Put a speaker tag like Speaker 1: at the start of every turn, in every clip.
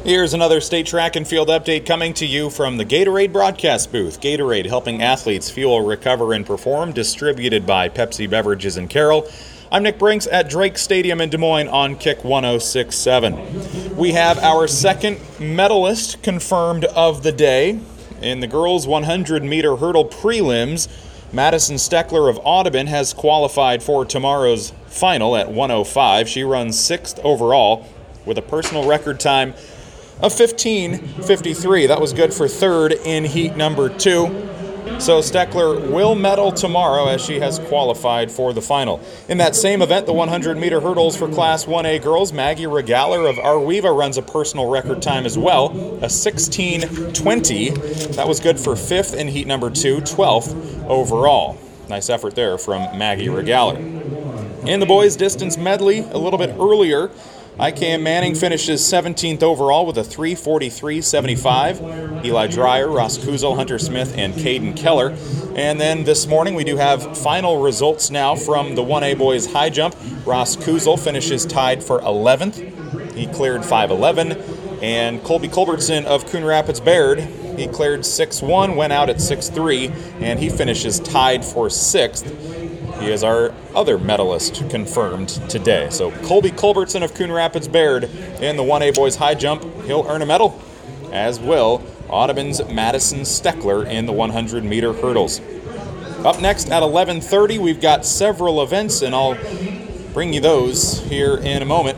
Speaker 1: Here's another state track and field update coming to you from the Gatorade broadcast booth. Gatorade, helping athletes fuel, recover, and perform, distributed by Pepsi Beverages in Carroll. I'm Nick Brinks at Drake Stadium in Des Moines on Kick 106.7. We have our second medalist confirmed of the day. In the girls' 100-meter hurdle prelims, Madison Steckler of Audubon has qualified for tomorrow's final at 1:05. She runs 6th overall with a personal record time of 15:53. That was good for third in heat number 2. So Steckler will medal tomorrow as she has qualified for the final. In that same event, the 100-meter hurdles for Class 1A girls, Maggie Regaler of Arweva runs a personal record time as well, a 16:20. That was good for 5th in heat number 2, 12th overall. Nice effort there from Maggie Regaler. In the boys' distance medley, a little bit earlier, IKM Manning finishes 17th overall with a 3:43.75. Eli Dreyer, Ross Kuzel, Hunter Smith, and Caden Keller. And then this morning we do have final results now from the 1A boys high jump. Ross Kuzel finishes tied for 11th. He cleared 5:11. And Colby Culbertson of Coon Rapids Baird, he cleared 6:1, went out at 6:3, and he finishes tied for 6th. He is our other medalist confirmed today. So Colby Culbertson of Coon Rapids Baird in the 1A boys high jump, he'll earn a medal, as will Audubon's Madison Steckler in the 100-meter hurdles. Up next at 11:30, we've got several events, and I'll bring you those here in a moment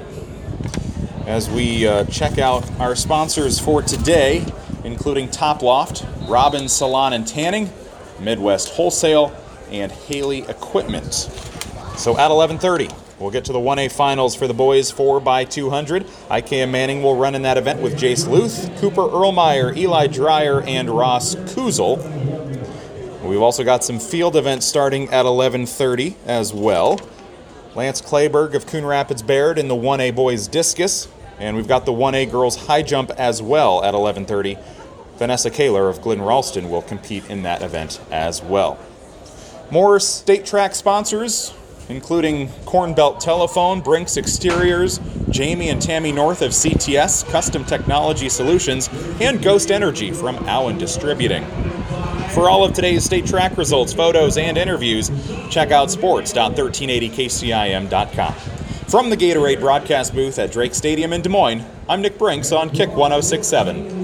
Speaker 1: as we check out our sponsors for today, including Top Loft, Robbins Salon and Tanning, Midwest Wholesale, and Haley Equipment. So at 11:30, we'll get to the 1A finals for the boys 4x200. IKM Manning will run in that event with Jace Luth, Cooper Erlmeyer, Eli Dreyer, and Ross Kuzel. We've also got some field events starting at 11:30 as well. Lance Clayberg of Coon Rapids Baird in the 1A boys discus, and we've got the 1A girls high jump as well at 11:30. Vanessa Kaler of Glen Ralston will compete in that event as well. More state track sponsors, including Corn Belt Telephone, Brinks Exteriors, Jamie and Tammy North of CTS, Custom Technology Solutions, and Ghost Energy from Allen Distributing. For all of today's state track results, photos, and interviews, check out sports.1380kcim.com. From the Gatorade broadcast booth at Drake Stadium in Des Moines, I'm Nick Brinks on Kick 106.7.